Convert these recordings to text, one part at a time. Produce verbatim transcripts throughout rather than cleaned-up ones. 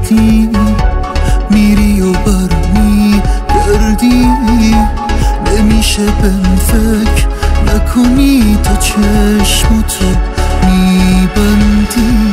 کردی، میری و برمی گردی، نمیشه بهم فکر نکنی تا چشماتو میبندی.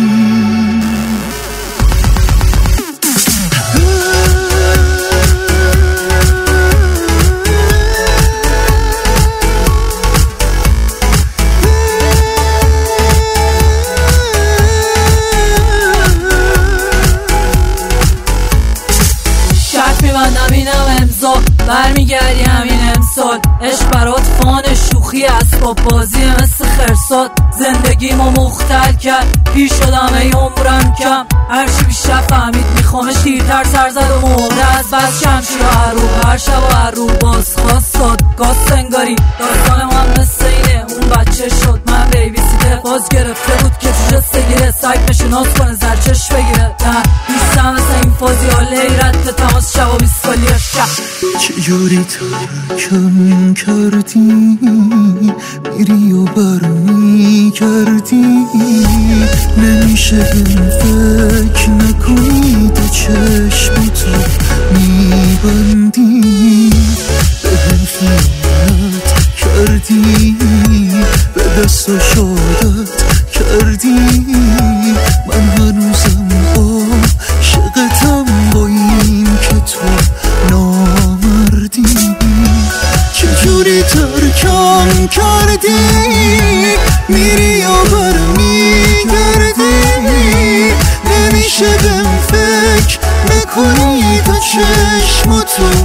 نبینم امضا برمیگردی همین امسال، عشق برات فان شوخی اسباب بازی مثل خرسات، زندگیمو مختل کرد پیر شدم ای عمرم کم، هرچی بیشتر فهمید میخوامش دیرتر سر زد و مهره از بس شمشیر و هر رو هر شب و هر رو باز خواستاد گاز سنگاری. داستان من مثل اینه اون بچه شد من بیبی سیتر، باز گرفته بود که تو جسته گیره سایت بشه ناز کنه زرچش بگیره. نه نیستم مثل این فازی ها لیرت به تماس شب و بیست کلی شب. چجوری ترکم کردی، میری و برمی کردی، نمیشه بهم فکر نکنی تا چشماتو میبندی. بهم خیانت کردی، به دست و شادت کردی، من هنوزم عاشقتم با این که تو نامردی. چجوری ترکم کردی، میری و برمیگردی، نمیشه بهم فکر نکنی تا چشماتو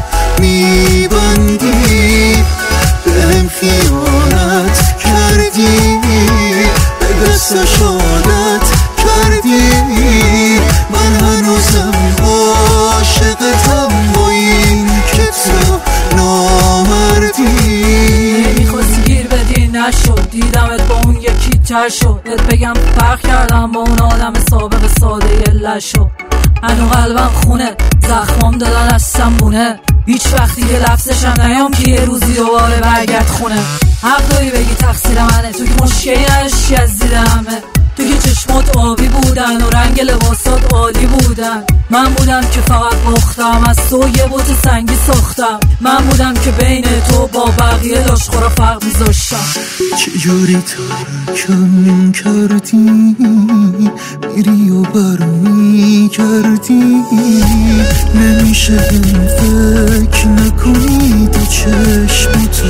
میبندی. بهم خیانت کردی، به دست شادت کردی، من هنوزم عاشقتم با این که تو نامردی. میخواستی گیر بدی نشد، دیدمت با اون یکی تر شد، ات بگم فرق کردم با اون آدم سابق ساده لشو. هنو قلبم خونه زخمام دادن از سنبونه، هیچ وقتی که لفظشم نیام که یه روزی دوباره برگرد خونه. حق داری بگی تقصیر منه، تو که مشکلی نداشتی از دید همه، تو که چشمات آبی بودن و رنگ لباسات عالی بودن. من بودم که فقط باختم از تو یه بوت سنگی ساختم، من بودم که بین تو با بقیه لاشخورا فرق میذاشتم. چجوری ترکم کردی، میری و برمی کردی، نمیشه بهم فکر نکنی تا چشماتو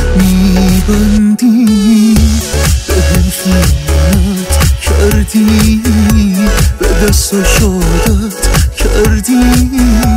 میبندی. بهم خیانت کردی، به دست و شادت کردی،